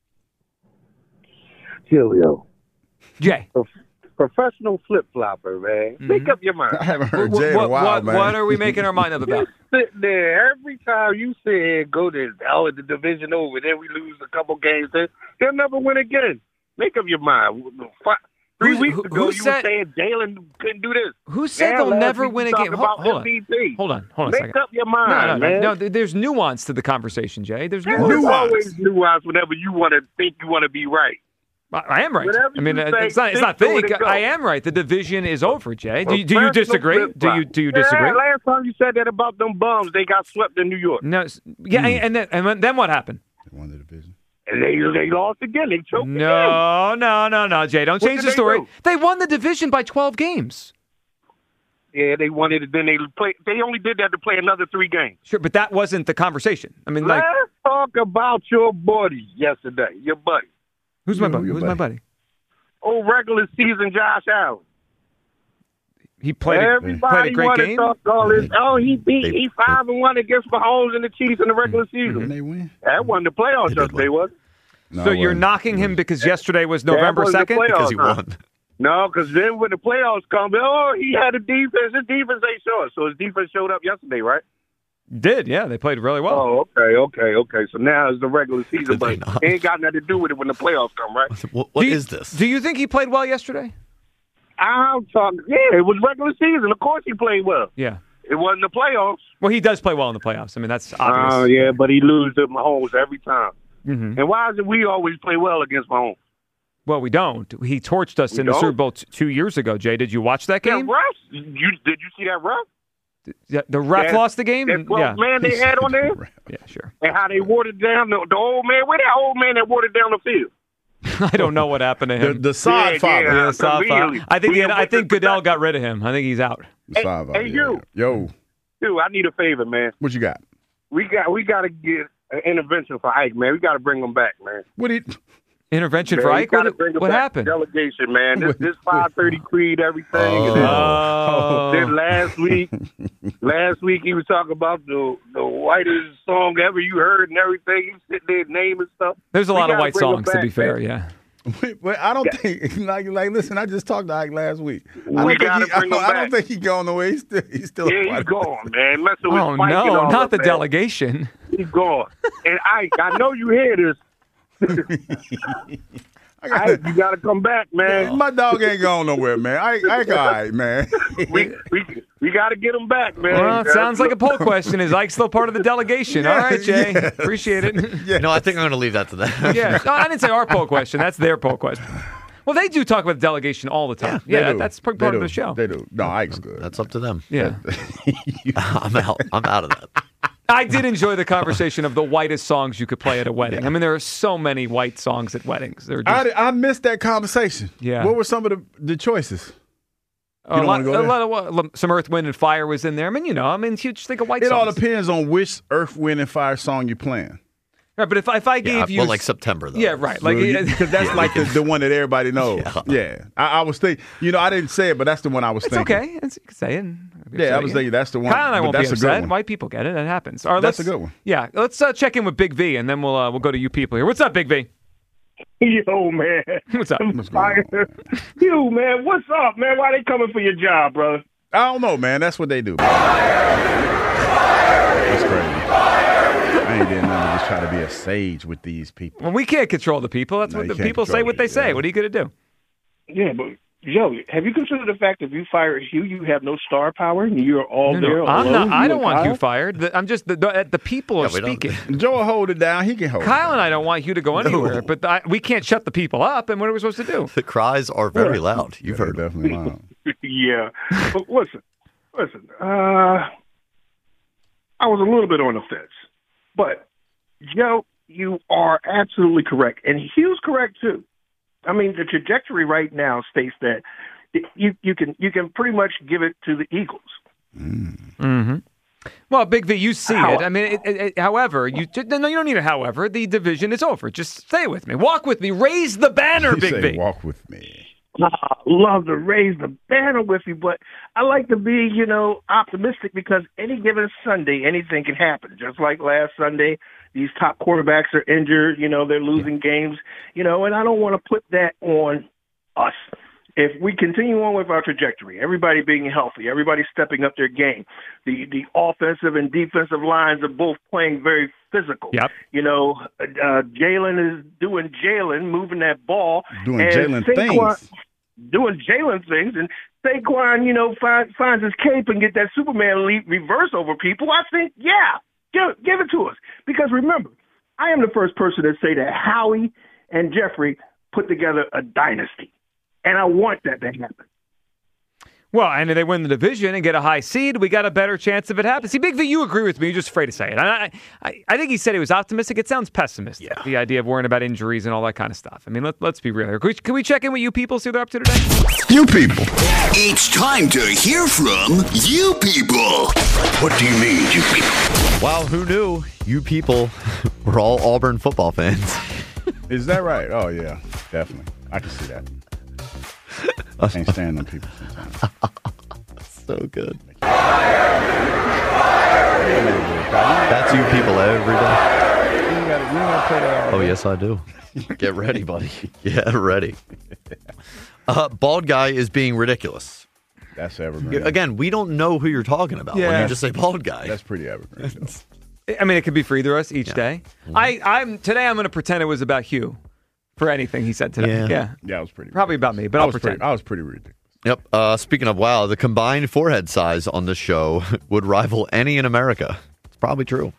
[SPEAKER 8] Julio,
[SPEAKER 5] Jay.
[SPEAKER 8] professional flip flopper, man. Make up your mind.
[SPEAKER 6] I haven't heard
[SPEAKER 5] What,
[SPEAKER 6] Jay in a
[SPEAKER 5] what,
[SPEAKER 6] while,
[SPEAKER 5] what,
[SPEAKER 6] man.
[SPEAKER 5] what are we making our mind up about?
[SPEAKER 8] Sit there every time you say go to oh the division over, then we lose a couple games. Then they'll never win again. Make up your mind. Fi- Three
[SPEAKER 5] Who's-
[SPEAKER 8] weeks
[SPEAKER 5] who-
[SPEAKER 8] ago,
[SPEAKER 5] who
[SPEAKER 8] you
[SPEAKER 5] said-
[SPEAKER 8] were saying Jalen couldn't do this.
[SPEAKER 5] Who said
[SPEAKER 8] Now,
[SPEAKER 5] they'll
[SPEAKER 8] last
[SPEAKER 5] never
[SPEAKER 8] week
[SPEAKER 5] win
[SPEAKER 8] you
[SPEAKER 5] a game?
[SPEAKER 8] talking
[SPEAKER 5] Hold,
[SPEAKER 8] about
[SPEAKER 5] hold on.
[SPEAKER 8] M V P.
[SPEAKER 5] Hold on. Hold on a
[SPEAKER 8] Make
[SPEAKER 5] second.
[SPEAKER 8] up your
[SPEAKER 5] No,
[SPEAKER 8] mind,
[SPEAKER 5] no, no,
[SPEAKER 8] man.
[SPEAKER 5] no. th- There's nuance to the conversation, Jay. There's
[SPEAKER 8] There's
[SPEAKER 5] nuance.
[SPEAKER 8] always nuance whenever you want to think you want to be right.
[SPEAKER 5] I, I am right.
[SPEAKER 8] Whatever
[SPEAKER 5] I mean,
[SPEAKER 8] you
[SPEAKER 5] uh,
[SPEAKER 8] say,
[SPEAKER 5] it's not. It's not
[SPEAKER 8] stick to
[SPEAKER 5] think.
[SPEAKER 8] it and go.
[SPEAKER 5] I am right. The division is over, Jay. Do, you- do you
[SPEAKER 8] Professional
[SPEAKER 5] disagree? Do you
[SPEAKER 8] flip-flop.
[SPEAKER 5] do you disagree?
[SPEAKER 8] Yeah, last time you said that about them bums, they got swept in New York.
[SPEAKER 5] No. s- Yeah, and then and when- then what happened?
[SPEAKER 6] They won the division.
[SPEAKER 8] And they they lost again. They choked again.
[SPEAKER 5] No, no, no, no, Jay. Don't
[SPEAKER 8] What
[SPEAKER 5] change
[SPEAKER 8] did
[SPEAKER 5] the
[SPEAKER 8] they
[SPEAKER 5] story.
[SPEAKER 8] do?
[SPEAKER 5] They won the division by twelve games.
[SPEAKER 8] Yeah, they wanted it. Then they play. They only did that to play another three games.
[SPEAKER 5] Sure, but that wasn't the conversation. I mean, like,
[SPEAKER 8] Let's talk about your buddy yesterday. Your buddy.
[SPEAKER 5] who's my
[SPEAKER 6] Who-
[SPEAKER 5] buddy?
[SPEAKER 6] your
[SPEAKER 5] Who's my buddy?
[SPEAKER 8] Oh, regular season Josh Allen.
[SPEAKER 5] He played a,
[SPEAKER 8] Everybody
[SPEAKER 5] played a great
[SPEAKER 8] want to
[SPEAKER 5] game.
[SPEAKER 8] talk all this. Oh, he beat.
[SPEAKER 7] They-
[SPEAKER 8] he five and one against Mahomes and the Chiefs in the regular season.
[SPEAKER 6] Didn't they win?
[SPEAKER 8] That wasn't the playoffs
[SPEAKER 7] They did
[SPEAKER 8] yesterday,
[SPEAKER 7] win.
[SPEAKER 8] was it?
[SPEAKER 6] No,
[SPEAKER 5] So
[SPEAKER 6] it
[SPEAKER 5] you're
[SPEAKER 6] wasn't.
[SPEAKER 5] knocking him because yesterday was November
[SPEAKER 8] was the
[SPEAKER 5] second?
[SPEAKER 8] playoffs.
[SPEAKER 7] Because he
[SPEAKER 8] huh?
[SPEAKER 7] won.
[SPEAKER 8] No, because then when the playoffs come, oh, he had a defense. His defense ain't sure. So his defense showed up yesterday, right?
[SPEAKER 5] Did, yeah. They played really well.
[SPEAKER 8] Oh, okay, okay, okay. So now it's the regular season,
[SPEAKER 7] Did they
[SPEAKER 8] but
[SPEAKER 7] not?
[SPEAKER 8] it ain't got nothing to do with it when the playoffs come, right?
[SPEAKER 7] What, what
[SPEAKER 5] Do you-
[SPEAKER 7] is this?
[SPEAKER 5] Do you think he played well yesterday?
[SPEAKER 8] I'm talking. Yeah, it was regular season. Of course he played well.
[SPEAKER 5] Yeah.
[SPEAKER 8] It wasn't the playoffs.
[SPEAKER 5] Well, he does play well in the playoffs. I mean, that's obvious.
[SPEAKER 8] Oh, yeah, but he loses to Mahomes every time.
[SPEAKER 5] Mm-hmm.
[SPEAKER 8] And why is it we always play well against Mahomes?
[SPEAKER 5] Well, we don't. He torched us
[SPEAKER 8] We
[SPEAKER 5] in the
[SPEAKER 8] don't?
[SPEAKER 5] Super Bowl t- two years ago, Jay. Did you watch that game?
[SPEAKER 8] That ref? You, did you see that ref?
[SPEAKER 5] Yeah, the ref
[SPEAKER 8] That-
[SPEAKER 5] lost the game?
[SPEAKER 8] That twelve
[SPEAKER 5] Yeah.
[SPEAKER 8] man they had on there?
[SPEAKER 5] Yeah, sure.
[SPEAKER 8] And how they watered down the, the old man. Where that old man that watered down the field?
[SPEAKER 5] I don't know what happened to
[SPEAKER 6] The,
[SPEAKER 5] him.
[SPEAKER 6] the side
[SPEAKER 8] Yeah,
[SPEAKER 6] father.
[SPEAKER 8] yeah.
[SPEAKER 5] Yeah, the soft
[SPEAKER 8] really.
[SPEAKER 5] foul. I think
[SPEAKER 8] We
[SPEAKER 5] he,
[SPEAKER 8] have
[SPEAKER 5] I
[SPEAKER 8] put
[SPEAKER 5] think
[SPEAKER 8] this
[SPEAKER 5] Goodell
[SPEAKER 8] back.
[SPEAKER 5] got rid of him. I think he's out.
[SPEAKER 6] The
[SPEAKER 8] Hey,
[SPEAKER 6] side father,
[SPEAKER 8] hey,
[SPEAKER 6] yeah.
[SPEAKER 8] you.
[SPEAKER 6] Yo,
[SPEAKER 8] Dude, I need a favor, man.
[SPEAKER 6] what you got?
[SPEAKER 8] We got we got to get an intervention for Ike, man. We got to bring him back, man.
[SPEAKER 6] What he?
[SPEAKER 5] Intervention
[SPEAKER 8] Man,
[SPEAKER 5] for
[SPEAKER 8] we
[SPEAKER 5] Ike?
[SPEAKER 8] gotta
[SPEAKER 5] What,
[SPEAKER 8] bring him
[SPEAKER 5] what
[SPEAKER 8] back.
[SPEAKER 5] happened?
[SPEAKER 8] Delegation, man. This, this five thirty Creed, everything.
[SPEAKER 6] Oh.
[SPEAKER 8] And
[SPEAKER 5] Oh.
[SPEAKER 8] then last week, last week he was talking about the the whitest song ever you heard and everything. He sit there naming stuff.
[SPEAKER 5] There's a
[SPEAKER 8] We
[SPEAKER 5] lot of
[SPEAKER 8] gotta
[SPEAKER 5] white
[SPEAKER 8] bring him
[SPEAKER 5] songs, to
[SPEAKER 8] back,
[SPEAKER 5] be fair,
[SPEAKER 8] man.
[SPEAKER 5] yeah.
[SPEAKER 6] But I don't think like like listen. I just talked to Ike last week. I
[SPEAKER 8] We
[SPEAKER 6] don't think
[SPEAKER 8] gotta
[SPEAKER 6] he, I
[SPEAKER 8] bring
[SPEAKER 6] don't,
[SPEAKER 8] him
[SPEAKER 6] I don't
[SPEAKER 8] back.
[SPEAKER 6] think he gone away. He's still he's still. a
[SPEAKER 8] Yeah,
[SPEAKER 6] white-
[SPEAKER 8] he's gone, man. Messing with
[SPEAKER 5] Oh,
[SPEAKER 8] Spike and
[SPEAKER 5] no,
[SPEAKER 8] all
[SPEAKER 5] not
[SPEAKER 8] that,
[SPEAKER 5] the
[SPEAKER 8] man.
[SPEAKER 5] delegation.
[SPEAKER 8] He's gone. And Ike, I know you hear this.
[SPEAKER 6] I got
[SPEAKER 8] Ike, you got to come back, man.
[SPEAKER 6] My dog ain't going nowhere, man. Ike, Ike all right, man.
[SPEAKER 8] We we we got to get him back, man.
[SPEAKER 5] Well, it sounds like a poll question. Is Ike still part of the delegation? All right, Jay.
[SPEAKER 6] Yeah.
[SPEAKER 5] Appreciate it.
[SPEAKER 6] Yeah.
[SPEAKER 7] No, I think I'm going to leave that to them.
[SPEAKER 5] Yeah. No, I didn't say our poll question. That's their poll question. Well, they do talk about the delegation all the time.
[SPEAKER 6] They
[SPEAKER 5] Yeah,
[SPEAKER 6] do.
[SPEAKER 5] that's part
[SPEAKER 6] They
[SPEAKER 5] of
[SPEAKER 6] do.
[SPEAKER 5] the show.
[SPEAKER 6] They do. No, Ike's good.
[SPEAKER 7] That's up to them.
[SPEAKER 5] Yeah.
[SPEAKER 7] I'm out. I'm out of that.
[SPEAKER 5] I did enjoy the conversation of the whitest songs you could play at a wedding. I mean, there are so many white songs at weddings. They're just,
[SPEAKER 6] I, I missed that conversation.
[SPEAKER 5] Yeah.
[SPEAKER 6] What were some of the, the choices?
[SPEAKER 5] a
[SPEAKER 6] don't
[SPEAKER 5] lot,
[SPEAKER 6] wanna go
[SPEAKER 5] a
[SPEAKER 6] there?
[SPEAKER 5] lot of what- some Earth, Wind, and Fire was in there. I mean, you know, I mean, you just think of white
[SPEAKER 6] It
[SPEAKER 5] songs.
[SPEAKER 6] all depends on which Earth, Wind, and Fire song you're playing.
[SPEAKER 5] Right, but if, if I gave
[SPEAKER 7] Yeah,
[SPEAKER 5] you...
[SPEAKER 7] well, like September, though.
[SPEAKER 5] Yeah, right. Like,
[SPEAKER 6] Because that's like the, the one that everybody knows.
[SPEAKER 7] Yeah.
[SPEAKER 6] Yeah. I, I was thinking, you know, I didn't say it, but that's the one I was
[SPEAKER 5] it's
[SPEAKER 6] thinking.
[SPEAKER 5] okay. It's, you can say it.
[SPEAKER 6] Yeah, I was thinking that's the one.
[SPEAKER 5] Kyle and I
[SPEAKER 6] but
[SPEAKER 5] won't be
[SPEAKER 6] that's a good
[SPEAKER 5] upset.
[SPEAKER 6] one.
[SPEAKER 5] White people get it. It happens. All right,
[SPEAKER 6] That's
[SPEAKER 5] let's-
[SPEAKER 6] a good one.
[SPEAKER 5] Yeah, let's uh, check in with Big V, and then we'll uh, we'll go to you people here. What's up, Big V?
[SPEAKER 8] Yo, man.
[SPEAKER 5] What's up?
[SPEAKER 6] What's going on?
[SPEAKER 8] You, man. What's up, man? Why they coming for your job, brother?
[SPEAKER 6] I don't know, man. That's what they do. That's crazy. I ain't did nothing to just try to be a sage with these people.
[SPEAKER 5] Well, we can't control the people. That's
[SPEAKER 6] No,
[SPEAKER 5] what
[SPEAKER 6] you
[SPEAKER 5] the
[SPEAKER 6] can't
[SPEAKER 5] people say.
[SPEAKER 6] control
[SPEAKER 5] What they
[SPEAKER 6] it,
[SPEAKER 5] say.
[SPEAKER 6] yeah.
[SPEAKER 5] What are you going to do?
[SPEAKER 8] Yeah, but yo, have you considered the fact that if you fire Hugh, you have no star power and you're all
[SPEAKER 5] No, no,
[SPEAKER 8] there
[SPEAKER 5] I'm
[SPEAKER 8] alone?
[SPEAKER 5] not. I
[SPEAKER 8] you
[SPEAKER 5] don't
[SPEAKER 8] and
[SPEAKER 5] want
[SPEAKER 8] Kyle?
[SPEAKER 5] Hugh fired. The, I'm just the, the the people are
[SPEAKER 7] Yeah, we don't-
[SPEAKER 5] speaking.
[SPEAKER 6] Joe hold it down. He can hold
[SPEAKER 5] Kyle
[SPEAKER 6] it
[SPEAKER 5] and I don't want Hugh to go anywhere, but I, we can't shut the people up. And what are we supposed to do?
[SPEAKER 7] The cries are very loud. You've
[SPEAKER 6] down.
[SPEAKER 7] heard
[SPEAKER 6] They're
[SPEAKER 7] them.
[SPEAKER 6] definitely loud.
[SPEAKER 8] yeah, but listen, listen. Uh, I was a little bit on the fence, but Joe, you are absolutely correct, and Hugh's correct too. I mean, the trajectory right now states that you you can you can pretty much give it to the Eagles.
[SPEAKER 5] Mm-hmm. Well, Big V, you see
[SPEAKER 8] How-
[SPEAKER 5] it. I mean, it, it, it, however, you no, you don't need a however. The division is over. Just stay with me. Walk with me. Raise the banner,
[SPEAKER 6] You
[SPEAKER 5] Big
[SPEAKER 6] say,
[SPEAKER 5] V.
[SPEAKER 6] walk with me.
[SPEAKER 8] I love to raise the banner with you, but I like to be, you know, optimistic because any given Sunday, anything can happen. Just like last Sunday, these top quarterbacks are injured, you know, they're losing games, you know, and I don't want to put that on us. If we continue on with our trajectory, everybody being healthy, everybody stepping up their game, the the offensive and defensive lines are both playing very physical.
[SPEAKER 5] Yep.
[SPEAKER 8] You know, uh, Jalen is doing Jalen, moving that ball.
[SPEAKER 6] Doing
[SPEAKER 8] and
[SPEAKER 6] Jalen
[SPEAKER 8] Saquon-
[SPEAKER 6] things.
[SPEAKER 8] Doing Jalen things, and Saquon, you know, find, finds his cape and get that Superman leap reverse over people. I think, yeah, give, give it to us. Because remember, I am the first person to say that Howie and Jeffrey put together a dynasty, and I want that to happen.
[SPEAKER 5] Well, and if they win the division and get a high seed, we got a better chance of it happening. See, Big V, you agree with me. You're just afraid to say it. I, I, I think he said he was optimistic. It sounds pessimistic, yeah. The idea of worrying about injuries and all that kind of stuff. I mean, let, let's be real here. Can we, can we check in with you people, see what they're up to today?
[SPEAKER 6] You people.
[SPEAKER 12] It's time to hear from you people. What do you mean, you people?
[SPEAKER 7] Wow, who knew? You people were all Auburn football fans.
[SPEAKER 6] Is that right? Oh, yeah, definitely. I can see that. I can't stand them people sometimes.
[SPEAKER 7] So good. That's you people every day.
[SPEAKER 6] You gotta, you gotta play that all
[SPEAKER 7] Oh,
[SPEAKER 6] day.
[SPEAKER 7] yes, I do. Get ready, buddy. Get ready. Uh, bald guy is being ridiculous.
[SPEAKER 6] That's evergreen.
[SPEAKER 7] Again, we don't know who you're talking about when
[SPEAKER 5] Yeah.
[SPEAKER 7] you just say bald guy.
[SPEAKER 6] That's pretty evergreen.
[SPEAKER 5] I mean, it could be for either of us each
[SPEAKER 7] Yeah.
[SPEAKER 5] day. I, I'm today. I'm going to pretend it was about Hugh for anything he said today.
[SPEAKER 7] Yeah.
[SPEAKER 5] Yeah,
[SPEAKER 6] Yeah, it was pretty.
[SPEAKER 5] probably about me, but
[SPEAKER 6] I
[SPEAKER 5] I'll
[SPEAKER 6] was
[SPEAKER 5] pretend.
[SPEAKER 6] pretty. I was pretty ridiculous.
[SPEAKER 7] Yep. Uh, speaking of wow, the combined forehead size on this show would rival any in America. It's probably true.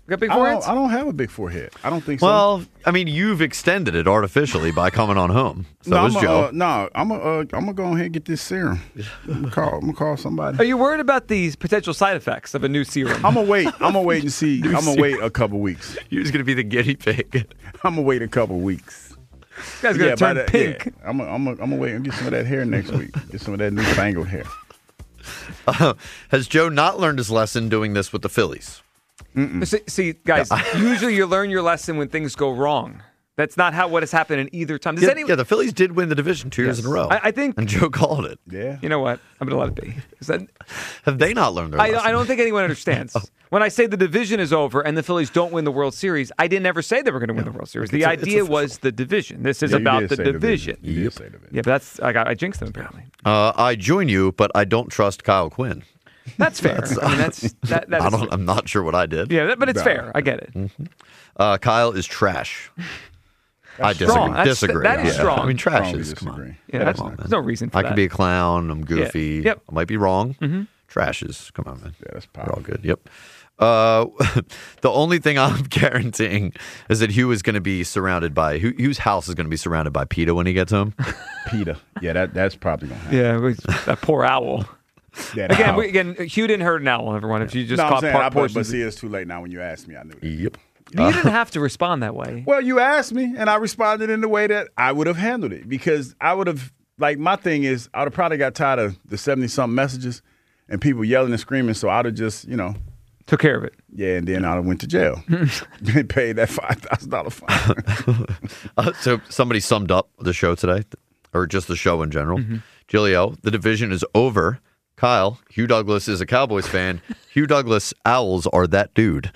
[SPEAKER 5] Got big
[SPEAKER 6] I
[SPEAKER 5] foreheads?
[SPEAKER 6] don't, I don't have a big forehead. I don't think so.
[SPEAKER 7] Well, I mean, you've extended it artificially by coming on home. So
[SPEAKER 6] no,
[SPEAKER 7] was
[SPEAKER 6] I'm a,
[SPEAKER 7] Joe.
[SPEAKER 6] uh, no, I'm gonna uh, I'm gonna go ahead and get this serum. I'm gonna call, I'm gonna call somebody.
[SPEAKER 5] Are you worried about these potential side effects of a new serum?
[SPEAKER 6] I'm gonna wait. I'm gonna wait and see. I'm gonna wait a couple weeks.
[SPEAKER 7] You're just gonna be the guinea pig.
[SPEAKER 6] I'm gonna wait a couple weeks.
[SPEAKER 5] This guy's gonna
[SPEAKER 6] by
[SPEAKER 5] turn
[SPEAKER 6] that-
[SPEAKER 5] pink.
[SPEAKER 6] yeah, I'm gonna I'm gonna I'm gonna wait and get some of that hair next week. Get some of that newfangled hair.
[SPEAKER 7] Uh, has Joe not learned his lesson doing this with the Phillies?
[SPEAKER 5] See, see, guys, usually you learn your lesson when things go wrong. That's not how what has happened in either time. Does
[SPEAKER 7] Yeah,
[SPEAKER 5] anyone,
[SPEAKER 7] yeah, the Phillies did win the division two years
[SPEAKER 5] Yes.
[SPEAKER 7] in a row.
[SPEAKER 5] I, I think,
[SPEAKER 7] and Joe called it.
[SPEAKER 6] Yeah.
[SPEAKER 5] you know what? I'm going to let it be. Is that,
[SPEAKER 7] Have they not learned their
[SPEAKER 5] I,
[SPEAKER 7] lesson?
[SPEAKER 5] I don't think anyone understands. When I say the division is over and the Phillies don't win the World Series, I didn't ever say they were going to win the World Series. The
[SPEAKER 7] It's a- it's
[SPEAKER 5] idea
[SPEAKER 7] official.
[SPEAKER 5] was the division. This is
[SPEAKER 6] Yeah, you
[SPEAKER 5] about
[SPEAKER 6] did
[SPEAKER 5] the
[SPEAKER 6] say
[SPEAKER 5] division.
[SPEAKER 6] You did say division.
[SPEAKER 5] Yeah, but that's I got I jinxed them apparently.
[SPEAKER 7] Uh, I join you, but I don't trust Kyle Quinn.
[SPEAKER 5] That's fair. I mean, that's that. that
[SPEAKER 7] I
[SPEAKER 5] is
[SPEAKER 7] don't.
[SPEAKER 5] fair.
[SPEAKER 7] I'm not sure what I did.
[SPEAKER 5] Yeah, that- but it's
[SPEAKER 6] No.
[SPEAKER 5] fair. I get it.
[SPEAKER 7] Uh, Kyle is trash. I disagree.
[SPEAKER 5] strong. That's-
[SPEAKER 7] disagree.
[SPEAKER 5] that is
[SPEAKER 7] Yeah.
[SPEAKER 5] strong.
[SPEAKER 7] I mean, trash
[SPEAKER 6] Strongly
[SPEAKER 7] is. Come on.
[SPEAKER 6] disagree.
[SPEAKER 5] Yeah, that's,
[SPEAKER 7] Come on,
[SPEAKER 5] there's
[SPEAKER 7] man.
[SPEAKER 5] no reason for
[SPEAKER 7] I
[SPEAKER 5] that.
[SPEAKER 7] can be a clown. I'm goofy.
[SPEAKER 5] Yep.
[SPEAKER 7] I might be wrong.
[SPEAKER 5] Mm-hmm.
[SPEAKER 7] Trash is. Come on, man.
[SPEAKER 6] Yeah, that's
[SPEAKER 7] We're all
[SPEAKER 6] powerful.
[SPEAKER 7] good. Yep. Uh, the only thing I'm guaranteeing is that Hugh is going to be surrounded by Hugh, Hugh's house is going to be surrounded by PETA when he gets home.
[SPEAKER 6] PETA. Yeah, that that's probably gonna happen.
[SPEAKER 5] Yeah, we- that poor owl.
[SPEAKER 6] Yeah,
[SPEAKER 5] Again,
[SPEAKER 6] that-
[SPEAKER 5] we, again, Hugh didn't hurt an owl. Everyone, if you just
[SPEAKER 6] no, I'm
[SPEAKER 5] caught
[SPEAKER 6] saying,
[SPEAKER 5] part
[SPEAKER 6] I, but, but
[SPEAKER 5] portions,
[SPEAKER 6] see, it's too late now. When you asked me, I knew. That.
[SPEAKER 7] Yep.
[SPEAKER 5] you didn't have to respond that way.
[SPEAKER 6] Well, you asked me, and I responded in the way that I would have handled it because I would have, like, my thing is, I would have probably got tired of the seventy-something messages and people yelling and screaming, so I'd have just, you know.
[SPEAKER 5] Took care of it.
[SPEAKER 6] Yeah, and then I'd have went to jail and paid that five thousand dollars fine.
[SPEAKER 7] Uh, so somebody summed up the show today, or just the show in general.
[SPEAKER 5] Mm-hmm.
[SPEAKER 7] Gilio, the division is over. Kyle, Hugh Douglas is a Cowboys fan. Hugh Douglas, owls are that dude.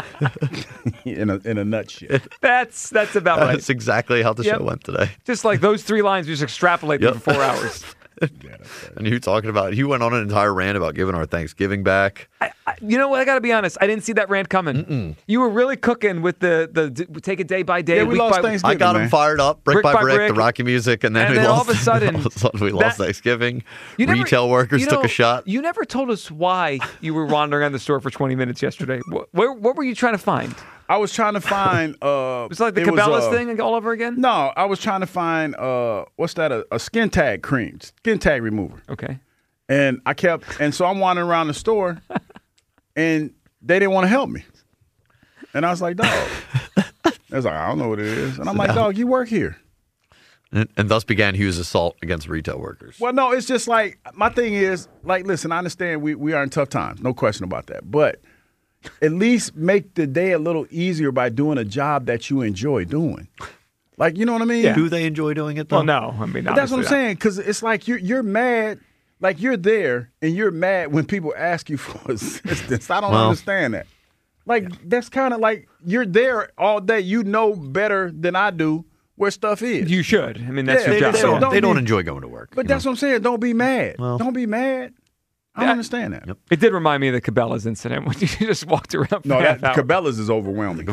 [SPEAKER 6] in a in a nutshell.
[SPEAKER 5] That's that's about right.
[SPEAKER 7] That's exactly how the
[SPEAKER 5] Yep.
[SPEAKER 7] show went today.
[SPEAKER 5] Just like those three lines, we just extrapolate them
[SPEAKER 7] Yep.
[SPEAKER 5] for four hours.
[SPEAKER 7] And you talking about, he went on an entire rant about giving our Thanksgiving back.
[SPEAKER 5] I, I, you know what? I got to be honest. I didn't see that rant coming.
[SPEAKER 7] Mm-mm.
[SPEAKER 5] You were really cooking with the the d- take it day by day.
[SPEAKER 6] Yeah, we
[SPEAKER 5] week
[SPEAKER 6] lost
[SPEAKER 5] by,
[SPEAKER 6] Thanksgiving.
[SPEAKER 7] I got him
[SPEAKER 6] man.
[SPEAKER 7] fired up, brick,
[SPEAKER 5] Brick
[SPEAKER 7] by
[SPEAKER 5] by
[SPEAKER 7] brick,
[SPEAKER 5] brick.
[SPEAKER 7] the Rocky music, and then,
[SPEAKER 5] And
[SPEAKER 7] we
[SPEAKER 5] then all
[SPEAKER 7] lost,
[SPEAKER 5] of a sudden,
[SPEAKER 7] all of a sudden we
[SPEAKER 5] that-
[SPEAKER 7] lost Thanksgiving.
[SPEAKER 5] You never-
[SPEAKER 7] Retail workers
[SPEAKER 5] you
[SPEAKER 7] took
[SPEAKER 5] know,
[SPEAKER 7] a shot.
[SPEAKER 5] You never told us why you were wandering around the store for twenty minutes yesterday. What, where, what were you trying to find?
[SPEAKER 6] I was trying to find. Uh,
[SPEAKER 5] Was it like the
[SPEAKER 6] it was,
[SPEAKER 5] Cabela's
[SPEAKER 6] uh,
[SPEAKER 5] thing all over again?
[SPEAKER 6] No, I was trying to find. Uh, what's that? A, a skin tag cream, skin tag remover.
[SPEAKER 5] Okay.
[SPEAKER 6] And I kept, and so I'm wandering around the store, and they didn't want to help me. And I was like, dog. I was like, I don't know what it is. And I'm like, dog, you work here.
[SPEAKER 7] And, and thus began Hugh's assault against retail workers.
[SPEAKER 6] Well, no, it's just like, my thing is, like, listen, I understand we, we are in tough times. No question about that. But at least make the day a little easier by doing a job that you enjoy doing. Like, you know what I mean?
[SPEAKER 7] Do they enjoy doing it, though?
[SPEAKER 5] Well, no. I mean,
[SPEAKER 6] But that's what I'm
[SPEAKER 5] obviously not.
[SPEAKER 6] saying, because it's like you're, you're mad. Like, you're there, and you're mad when people ask you for assistance. I don't
[SPEAKER 7] Well-
[SPEAKER 6] understand that. Like, that's kind of like you're there all day. You know better than I do where stuff is.
[SPEAKER 5] You should. I mean, that's
[SPEAKER 6] Yeah,
[SPEAKER 5] your
[SPEAKER 7] They,
[SPEAKER 5] job.
[SPEAKER 7] they
[SPEAKER 6] So
[SPEAKER 7] don't,
[SPEAKER 6] don't
[SPEAKER 7] they don't
[SPEAKER 6] be-
[SPEAKER 7] enjoy going to work.
[SPEAKER 6] But
[SPEAKER 7] you
[SPEAKER 6] that's
[SPEAKER 7] know?
[SPEAKER 6] what I'm saying. Don't be mad.
[SPEAKER 7] Well-
[SPEAKER 6] don't be mad. I don't
[SPEAKER 5] Yeah.
[SPEAKER 6] understand that.
[SPEAKER 7] Yep.
[SPEAKER 5] It did remind me of the Cabela's incident when you just walked around for
[SPEAKER 6] No,
[SPEAKER 5] half
[SPEAKER 6] that
[SPEAKER 5] hour.
[SPEAKER 6] Cabela's is overwhelming.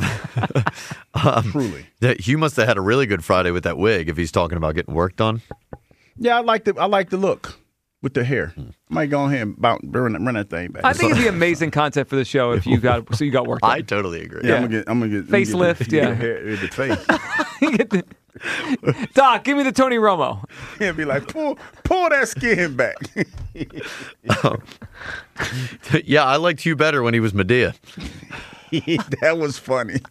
[SPEAKER 6] Truly.
[SPEAKER 7] That Hugh must have had a really good Friday with that wig if he's talking about getting work done.
[SPEAKER 6] Yeah, I like the I like the look with the hair. I might go ahead and bounce, run, run that thing back.
[SPEAKER 5] I think it'd be amazing content for the show if you got so you got work done.
[SPEAKER 7] I totally agree.
[SPEAKER 6] yeah,
[SPEAKER 5] yeah.
[SPEAKER 6] I'm gonna get. I'm gonna get
[SPEAKER 5] Facelift,
[SPEAKER 6] I'm gonna get,
[SPEAKER 5] yeah.
[SPEAKER 6] the hair, the face.
[SPEAKER 5] You get the- Doc, give me the Tony Romo.
[SPEAKER 6] He'll be like, pull, pull that skin back.
[SPEAKER 7] Yeah, I liked Hugh better when he was Medea.
[SPEAKER 6] That was funny.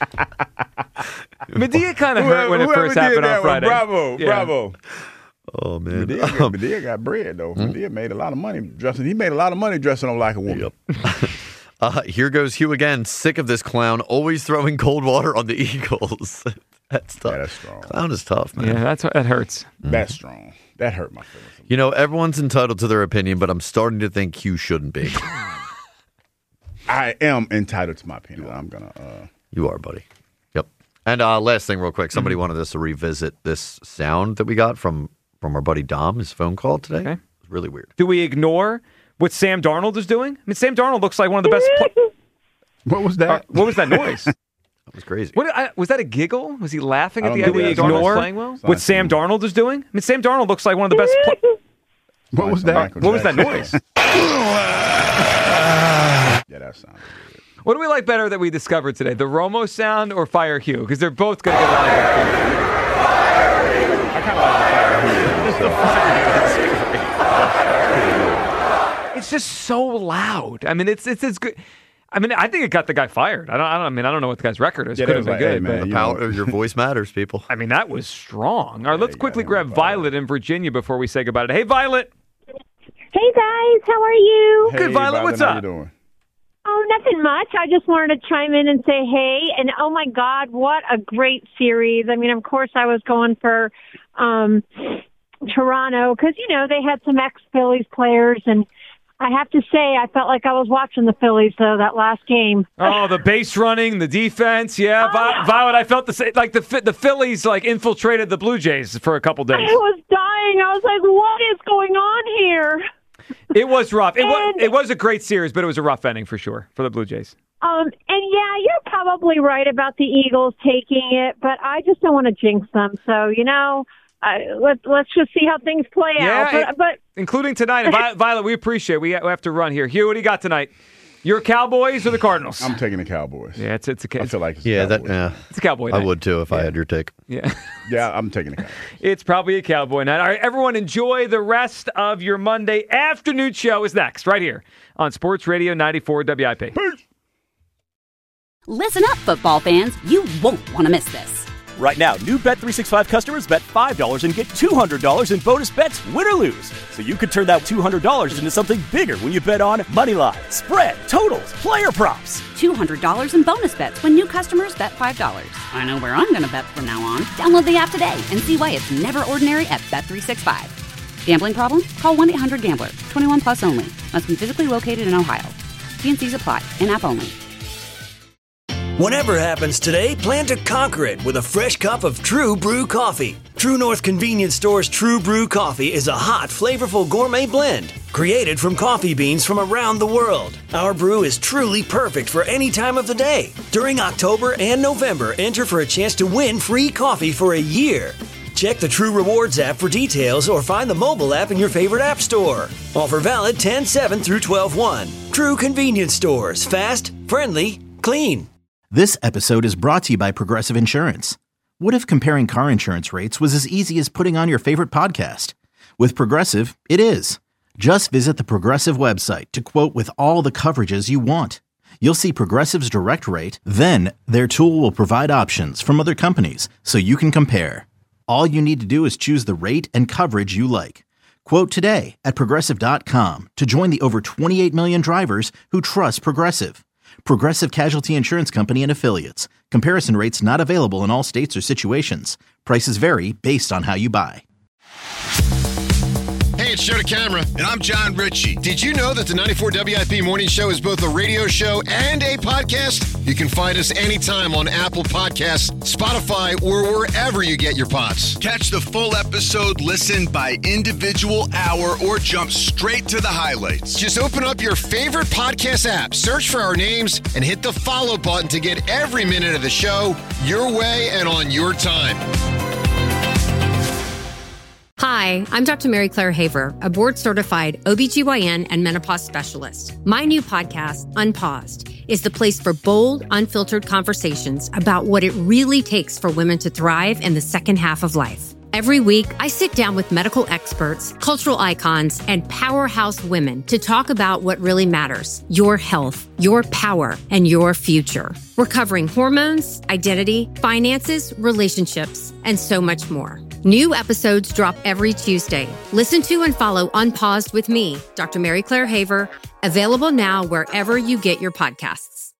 [SPEAKER 5] Medea kind of hurt when it
[SPEAKER 6] Whoever
[SPEAKER 5] first
[SPEAKER 6] did
[SPEAKER 5] happened
[SPEAKER 6] that
[SPEAKER 5] on
[SPEAKER 6] one,
[SPEAKER 5] Friday.
[SPEAKER 6] Bravo,
[SPEAKER 5] Yeah.
[SPEAKER 6] bravo.
[SPEAKER 7] Oh, man.
[SPEAKER 6] Medea got, Medea got bread though. Medea made a lot of money dressing. He made a lot of money dressing up like a woman.
[SPEAKER 7] Yep. Uh, here goes Hugh again. Sick of this clown always throwing cold water on the Eagles. That's tough.
[SPEAKER 6] Yeah, that's strong.
[SPEAKER 7] Clown is tough, man.
[SPEAKER 5] Yeah, that's what that hurts.
[SPEAKER 6] That's strong. That hurt my feelings.
[SPEAKER 7] You know, everyone's entitled to their opinion, but I'm starting to think Hugh shouldn't be.
[SPEAKER 6] I am entitled to my opinion. I'm gonna. Uh,
[SPEAKER 7] You are, buddy. Yep. And uh, last thing, real quick. Somebody wanted us to revisit this sound that we got from from our buddy Dom, his phone call today.
[SPEAKER 5] Okay.
[SPEAKER 7] It was really weird.
[SPEAKER 5] Do we ignore what Sam Darnold is doing? I mean, Sam Darnold looks like one of the best. Pl-
[SPEAKER 6] what was
[SPEAKER 5] Uh,
[SPEAKER 6] that?
[SPEAKER 5] what was that noise?
[SPEAKER 7] That was crazy.
[SPEAKER 5] What, I, was that a giggle? Was he laughing
[SPEAKER 6] I
[SPEAKER 5] at
[SPEAKER 6] don't
[SPEAKER 5] the
[SPEAKER 6] know.
[SPEAKER 5] idea
[SPEAKER 6] Do
[SPEAKER 5] that
[SPEAKER 6] we
[SPEAKER 5] Darnold's
[SPEAKER 6] ignore
[SPEAKER 5] playing well?
[SPEAKER 6] Sounds
[SPEAKER 5] What Sam
[SPEAKER 6] like-
[SPEAKER 5] Darnold is doing? I mean, Sam Darnold looks like one of the best. Pl-
[SPEAKER 6] What was that?
[SPEAKER 5] what was that noise?
[SPEAKER 6] Yeah, that sounded good.
[SPEAKER 5] What do we like better that we discovered today? The Romo sound or Fire Hugh? Because they're both going to get a lot of
[SPEAKER 6] I kind of like the Fire Hugh.
[SPEAKER 5] It's just so loud. I mean, it's it's it's good. I mean, I think it got the guy fired. I don't. I don't. I mean, I don't know what the guy's record is.
[SPEAKER 6] Yeah,
[SPEAKER 5] Could have been
[SPEAKER 6] like,
[SPEAKER 5] good.
[SPEAKER 6] hey, man,
[SPEAKER 5] but
[SPEAKER 6] you
[SPEAKER 7] Power,
[SPEAKER 6] know.
[SPEAKER 7] your voice matters, people.
[SPEAKER 5] I mean, that was strong. All right, let's
[SPEAKER 6] you
[SPEAKER 5] quickly
[SPEAKER 6] got
[SPEAKER 5] grab
[SPEAKER 6] him,
[SPEAKER 5] Violet in Virginia before we say goodbye. Hey, Violet.
[SPEAKER 13] Hey guys, how are you?
[SPEAKER 6] Hey,
[SPEAKER 5] Good, Violet, what's
[SPEAKER 6] how
[SPEAKER 5] up?
[SPEAKER 6] you doing?
[SPEAKER 13] Oh, nothing much. I just wanted to chime in and say hey. And oh my God, what a great series. I mean, of course, I was going for um, Toronto because, you know, they had some ex-Phillies players. And I have to say, I felt like I was watching the Phillies, though, that last game.
[SPEAKER 5] Oh, the base running, the defense. Yeah,
[SPEAKER 13] Oh.
[SPEAKER 5] Vi- Violet, I felt the same. Like the the Phillies like infiltrated the Blue Jays for a couple days.
[SPEAKER 13] I was dying. I was like, what is going on here?
[SPEAKER 5] It was rough. It was
[SPEAKER 13] And-
[SPEAKER 5] it was a great series, but it was a rough ending for sure for the Blue Jays.
[SPEAKER 13] Um, and yeah, you're probably right about the Eagles taking it, but I just don't want to jinx them. So, you know, uh, let, let's just see how things play
[SPEAKER 5] Yeah,
[SPEAKER 13] out. But,
[SPEAKER 5] it-
[SPEAKER 13] but
[SPEAKER 5] Including tonight. And Vi- Violet, we appreciate it. We have to run here. Hugh, what do you got tonight? Your Cowboys or the Cardinals?
[SPEAKER 6] I'm taking the Cowboys.
[SPEAKER 5] Yeah, it's it's a
[SPEAKER 6] I feel like it's
[SPEAKER 7] Yeah,
[SPEAKER 6] the
[SPEAKER 7] that.
[SPEAKER 6] Cowboys.
[SPEAKER 7] Yeah,
[SPEAKER 5] it's a Cowboy
[SPEAKER 7] I
[SPEAKER 5] night.
[SPEAKER 7] would too if I had your take.
[SPEAKER 5] Yeah.
[SPEAKER 6] Yeah, I'm taking the Cowboys.
[SPEAKER 5] It's probably a Cowboy night. All right, everyone, enjoy the rest of your Monday afternoon show is next, right here on Sports Radio ninety-four W I P.
[SPEAKER 6] Peace.
[SPEAKER 1] Listen up, football fans. You won't want to miss this.
[SPEAKER 2] Right now, new Bet three sixty-five customers bet five dollars and get two hundred dollars in bonus bets, win or lose. So you could turn that two hundred dollars into something bigger when you bet on money line, spread, totals, player props.
[SPEAKER 1] two hundred dollars in bonus bets when new customers bet five dollars. I know where I'm going to bet from now on. Download the app today and see why it's never ordinary at Bet three sixty-five. Gambling problem? Call one eight hundred gambler. twenty-one plus only. Must be physically located in Ohio. T N Cs apply. In-app only.
[SPEAKER 3] Whatever happens today, plan to conquer it with a fresh cup of True Brew coffee. True North Convenience Store's True Brew coffee is a hot, flavorful gourmet blend created from coffee beans from around the world. Our brew is truly perfect for any time of the day. During October and November, enter for a chance to win free coffee for a year. Check the True Rewards app for details or find the mobile app in your favorite app store. Offer valid ten seven through twelve one. True Convenience Stores. Fast, friendly, clean.
[SPEAKER 4] This episode is brought to you by Progressive Insurance. What if comparing car insurance rates was as easy as putting on your favorite podcast? With Progressive, it is. Just visit the Progressive website to quote with all the coverages you want. You'll see Progressive's direct rate, then their tool will provide options from other companies so you can compare. All you need to do is choose the rate and coverage you like. Quote today at Progressive dot com to join the over twenty-eight million drivers who trust Progressive. Progressive Casualty Insurance Company and Affiliates. Comparison rates not available in all states or situations. Prices vary based on how you buy.
[SPEAKER 14] Hey, it's Joe DeCamera. And I'm John Ritchie. Did you know that the ninety-four W I P Morning Show is both a radio show and a podcast? You can find us anytime on Apple Podcasts, Spotify, or wherever you get your pods.
[SPEAKER 12] Catch the full episode, listen by individual hour, or jump straight to the highlights.
[SPEAKER 14] Just open up your favorite podcast app, search for our names, and hit the follow button to get every minute of the show your way and on your time.
[SPEAKER 15] Hi, I'm Doctor Mary Claire Haver, a board-certified O B G Y N and menopause specialist. My new podcast, Unpaused, is the place for bold, unfiltered conversations about what it really takes for women to thrive in the second half of life. Every week, I sit down with medical experts, cultural icons, and powerhouse women to talk about what really matters: your health, your power, and your future. We're covering hormones, identity, finances, relationships, and so much more. New episodes drop every Tuesday. Listen to and follow Unpaused with me, Doctor Mary Claire Haver, available now wherever you get your podcasts.